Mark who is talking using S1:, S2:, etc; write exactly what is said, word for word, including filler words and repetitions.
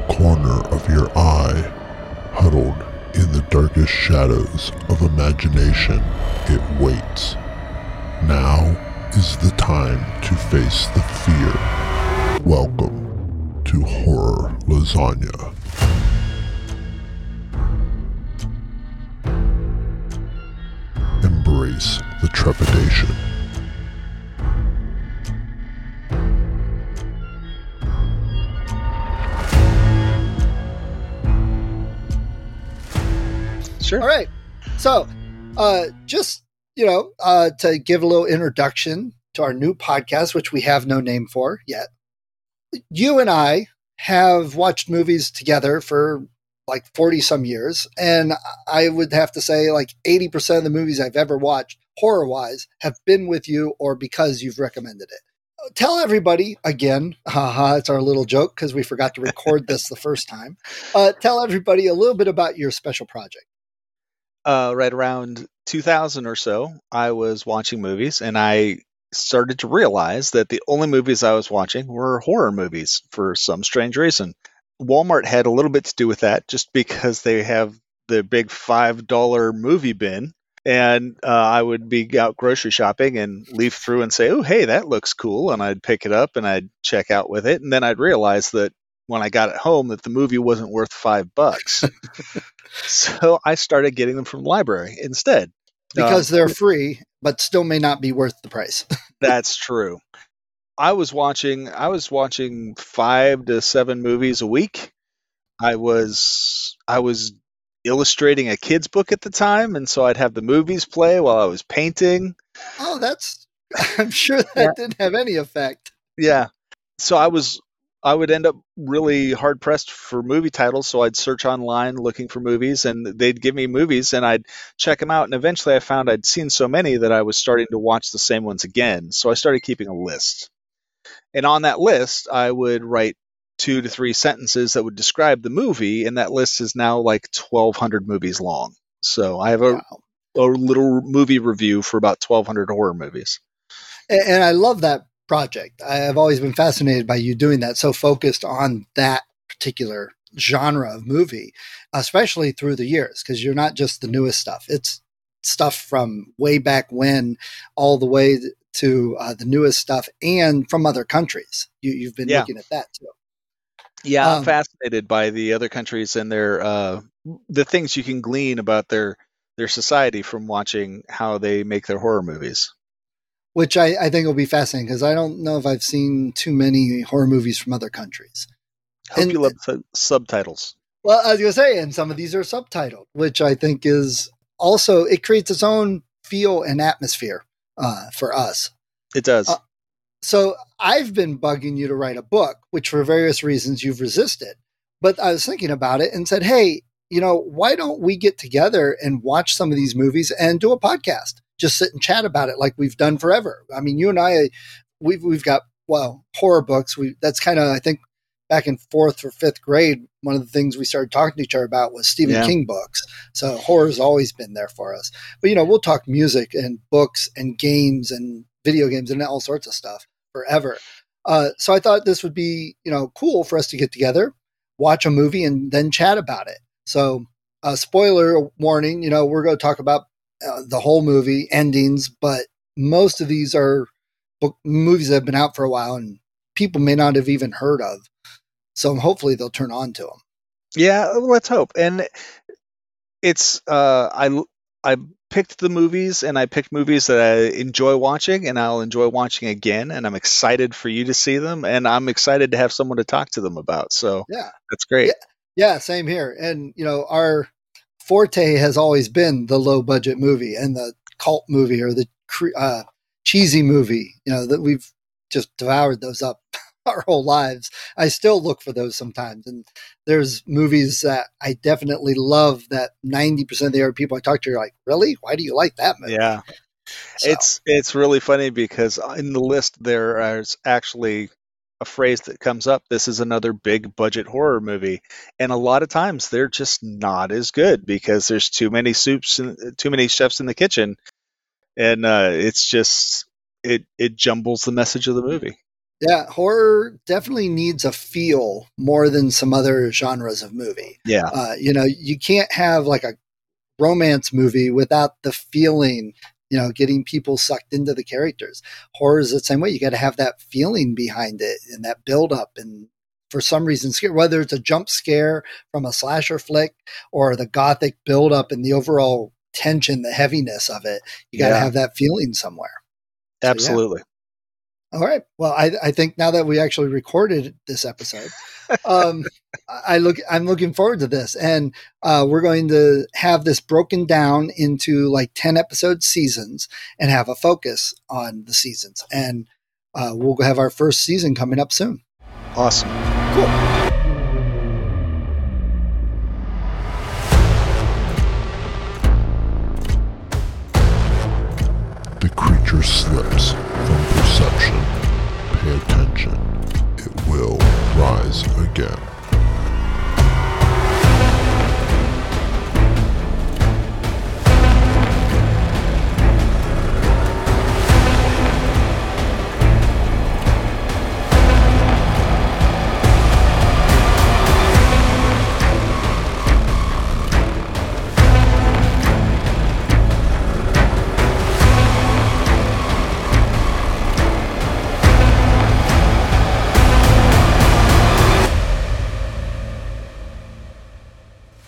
S1: corner of your eye, huddled in the darkest shadows of imagination, it waits. Now is the time to face the fear. Welcome to Horror Lasagna. Embrace the trepidation.
S2: Sure.
S3: All right. So, uh, just, you know, uh, to give a little introduction to our new podcast, which we have no name for yet. You and I have watched movies together for like forty some years. And I would have to say like eighty percent of the movies I've ever watched, horror wise, have been with you or because you've recommended it. Tell everybody again, haha, it's our little joke because we forgot to record this the first time. Uh, tell everybody a little bit about your special project.
S2: Uh, right around two thousand or so, I was watching movies and I started to realize that the only movies I was watching were horror movies for some strange reason. Walmart had a little bit to do with that just because they have the big five dollar movie bin. And uh, I would be out grocery shopping and leaf through and say, oh, hey, that looks cool. And I'd pick it up and I'd check out with it. And then I'd realize that when I got it home that the movie wasn't worth five bucks. So I started getting them from the library instead.
S3: Because
S2: um,
S3: they're free, but still may not be worth the price.
S2: That's true. I was watching I was watching five to seven movies a week. I was I was illustrating a kid's book at the time, and so I'd have the movies play while I was painting.
S3: Oh, that's I'm sure that
S2: Yeah.
S3: didn't have any effect.
S2: Yeah. So I was I would end up really hard pressed for movie titles, so I'd search online looking for movies, and they'd give me movies, and I'd check them out. And eventually, I found I'd seen so many that I was starting to watch the same ones again. So I started keeping a list, and on that list, I would write two to three sentences that would describe the movie, and that list is now like twelve hundred movies long. So I have a,
S3: Wow.
S2: a little movie review for about twelve hundred horror movies.
S3: And, and I love that project. I have always been fascinated by you doing that, so focused on that particular genre of movie, especially through the years, because you're not just the newest stuff. It's stuff from way back when all the way to uh, the newest stuff and from other countries. You, you've been
S2: Yeah.
S3: looking at that too.
S2: Yeah, I'm
S3: Um,
S2: fascinated by the other countries and their uh, the things you can glean about their their society from watching how they make their horror movies.
S3: which I, I think will be fascinating because I don't know if I've seen too many horror movies from other countries.
S2: Hope
S3: And-
S2: you love sub- subtitles.
S3: Well, I was going to say, and some of these are subtitled, which I think is also, it creates its own feel and atmosphere uh, for us.
S2: It does.
S3: Uh, So I've been bugging you to write a book, which for various reasons you've resisted. But I was thinking about it and said, hey, you know, why don't we get together and watch some of these movies and do a podcast? Just sit and chat about it like we've done forever. I mean, you and I, we've, we've got, well, horror books. We That's kind of, I think, back in fourth or fifth grade, one of the things we started talking to each other about was Stephen
S2: Yeah.
S3: King books. So horror's always been there for us. But, you know, we'll talk music and books and games and video games and all sorts of stuff forever. Uh, so I thought this would be, you know, cool for us to get together, watch a movie, and then chat about it. So, uh, spoiler warning, you know, we're going to talk about uh, the whole movie, endings, but most of these are book movies that have been out for a while and people may not have even heard of. So hopefully they'll turn on to them.
S2: Yeah, let's hope. And it's uh, I I picked the movies, and I picked movies that I enjoy watching, and I'll enjoy watching again. And I'm excited for you to see them, and I'm excited to have someone to talk to them about. So
S3: Yeah.
S2: that's great.
S3: Yeah, same here. And, you know, our forte has always been the low budget movie and the cult movie or the cre- uh, cheesy movie, you know, that we've just devoured those up our whole lives. I still look for those sometimes. And there's movies that I definitely love that ninety percent of the other people I talk to are like, really? Why do you like that movie?
S2: Yeah.
S3: So,
S2: It's it's really funny because in the list there is actually a phrase that comes up. This is another big budget horror movie, and a lot of times they're just not as good because there's too many soups and too many chefs in the kitchen, and uh, it's just it it jumbles the message of the movie.
S3: Yeah, horror definitely needs a feel more than some other genres of movie.
S2: Yeah.
S3: Uh, you know, you can't have like a romance movie without the feeling, you know, getting people sucked into the characters. Horror is the same way. You got to have that feeling behind it and that build up. And for some reason, whether it's a jump scare from a slasher flick or the gothic build up and the overall tension, the heaviness of it, you got to
S2: Yeah.
S3: have that feeling somewhere. So, yeah.
S2: Absolutely.
S3: All right. Well, I, I think now that we actually recorded this episode, um, I look, I'm looking forward to this, and uh, we're going to have this broken down into like ten episode seasons and have a focus on the seasons. And uh, we'll have our first season coming up soon.
S2: Awesome.
S3: Cool.
S1: The creature slips from perception. Pay attention. It will rise again.